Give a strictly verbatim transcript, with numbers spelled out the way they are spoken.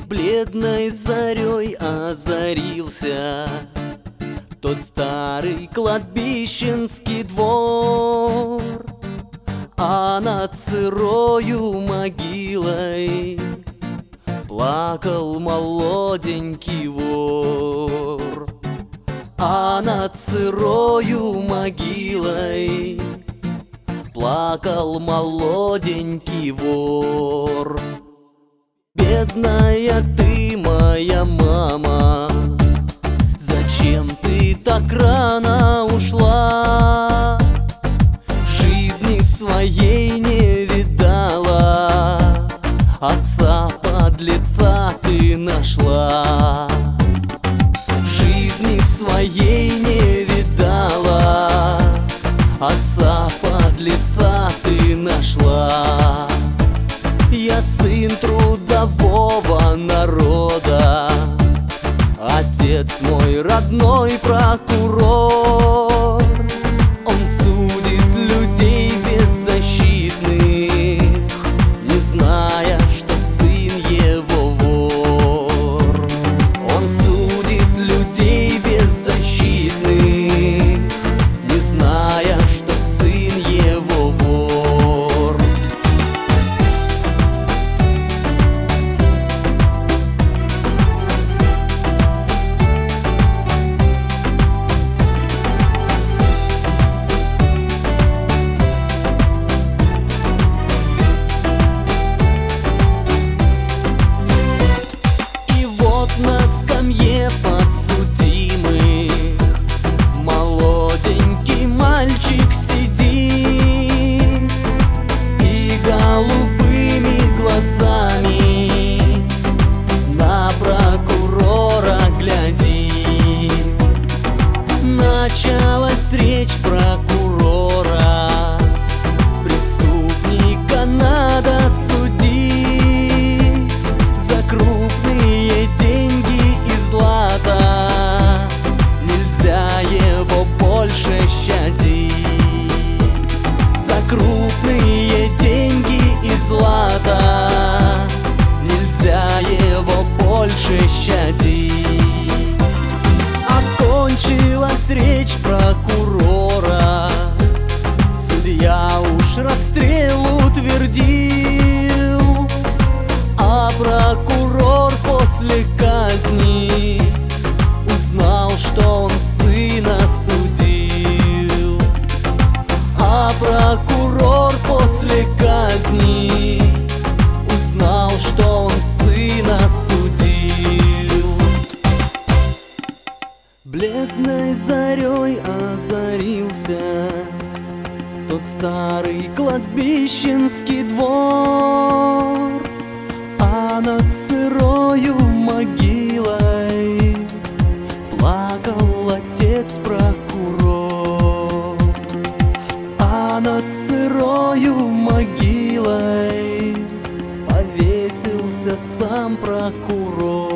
Бледной зарей озарился тот старый кладбищенский двор, а над сырою могилой плакал молоденький вор. А над сырою могилой плакал молоденький вор. Бедная ты, моя мама, зачем ты так рано ушла? Жизни своей не видала, отца подлеца ты нашла. Жизни своей не видала, отца подлеца ты нашла. Я сын трудового народа, отец мой родной прокурор. Он судит людей беззащитных, не зная, что сын его вор. Он судит людей беззащитных, не зная, что сын его вор. На скамье подсудимых молоденький мальчик сидит и голубыми глазами на прокурора глядит. Началась речь прокурора: преступника надо судить за крупные деньги и злато, нельзя его больше щадить. За крупные деньги и злато, нельзя его больше щадить. Окончилась речь прокурора, судья уж расстрел утвердил, а прокурор после казни узнал, что он сына судил. А прокурор после казни узнал, что он сына судил. Бледной зарей озарился тот старый кладбищенский двор, а над сырою могилой плакал отец прокурор. А над сырою могилой повесился сам прокурор.